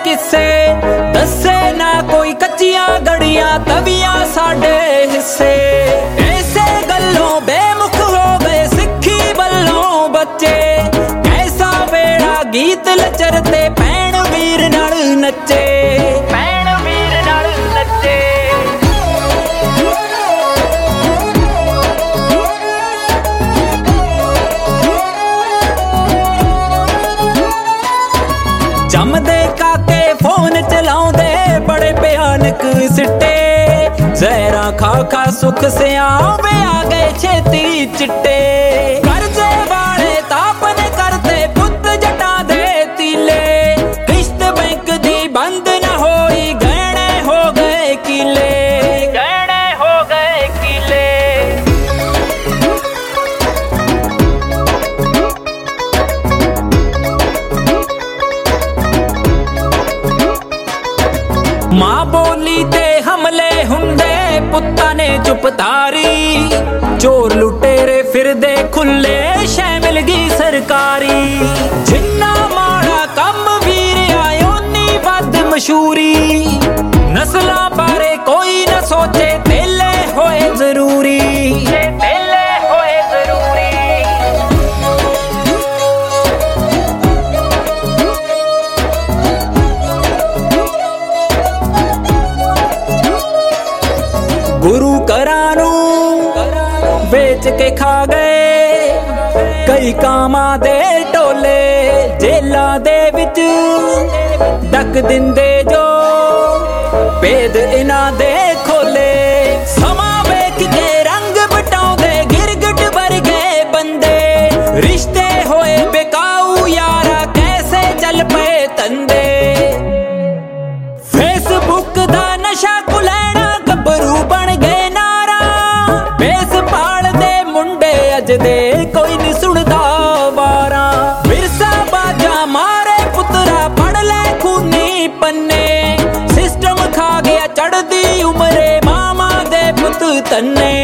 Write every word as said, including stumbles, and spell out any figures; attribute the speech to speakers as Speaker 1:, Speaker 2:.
Speaker 1: किस्से दसे ना कोई कच्चियां गड़ियां तवियां साडे हिस्से। ऐसे गल्लों बेमुख हो गए सिक्खी बल्लों बच्चे, कैसा वेड़ा गीत लचरते भैण वीर नाल नच्चे, भैण वीर नाल नच्चे। जमदे काके फोन चलाउंदे बड़े भयानक सिट्टे, जहरा खा खा सुख सियावे आ गए छेती चिट्टे। कर्जे वाले तापन करते पुत जटा दे तीले, किश्त बैंक दी बंद न होई गहने हो गए किले, गहने हो गए किले। मां बोली ते हमले हुंदे पुत्ता ने चुप तारी, चोर लुटेरे फिरदे खुले शै मिल गई सरकारी। जिन्ना माड़ा कम वीर आयो नी वध मशहूरी, नस्लां बारे कोई न सोचे तेले होए जरूरी, तेले होए जरूरी। गुरु करानू बेच के खा गए कई कामां दे टोले, जेलां दे विच डक दिंदे जो भेद इन्हां दे खोले। समां वेख के रंग बटाउंदे गिरगिट वर्गे बंदे, रिश्ते होए बेकाऊ यारा कैसे चल पे तंदे। फेसबुक दा नशा कुलैना गबरू बन गए नारा, बेस पाल दे मुंडे अज दे कोई नहीं सुनदा वारा। विरसा बाजा मारे पुत्रा पढ़ ले खूनी पन्ने, सिस्टम खा गया चढ़दी उमरे मामा दे पुत तन्ने।